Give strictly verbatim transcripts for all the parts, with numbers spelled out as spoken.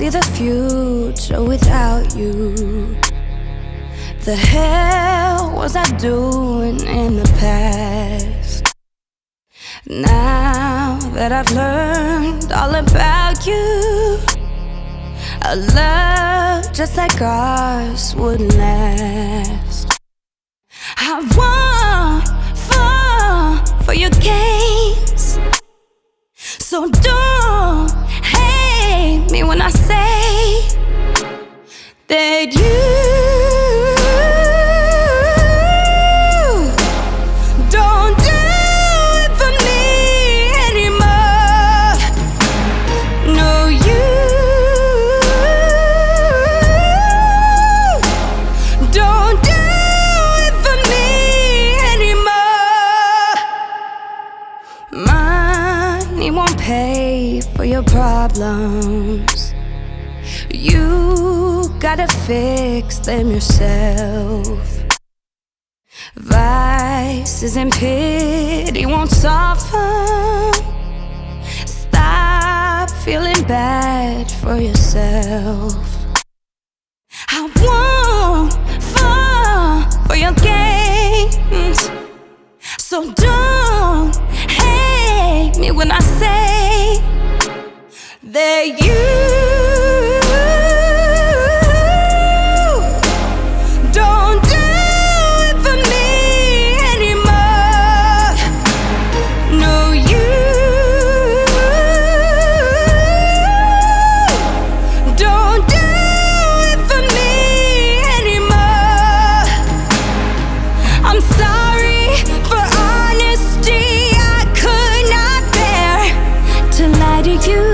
see the future without you. The hell was I doing in the past? Now that I've learned all about you, a love just like ours wouldn't last. I won't fall for your games, so don't hate me when I say that you won't pay for your problems. You gotta fix them yourself. Vices and pity won't soften. Stop feeling bad for yourself. I won't fall for your games, so don't hate me when I say that you don't do it for me anymore. No, you don't do it for me anymore. I'm sorry for honesty. I could not bear to lie to you,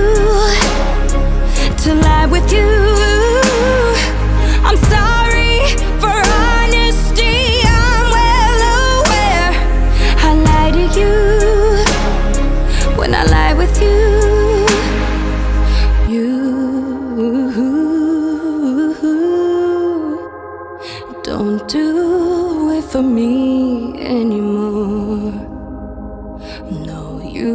to lie with you. I'm sorry for honesty. I'm well aware I lie to you when I lie with you. You don't do it for me anymore. No, you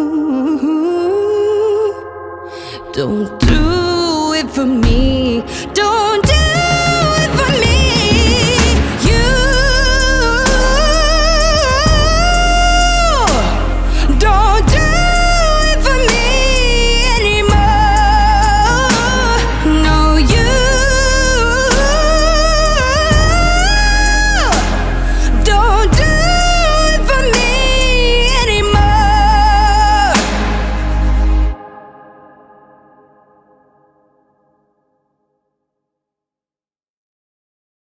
don't do it for me.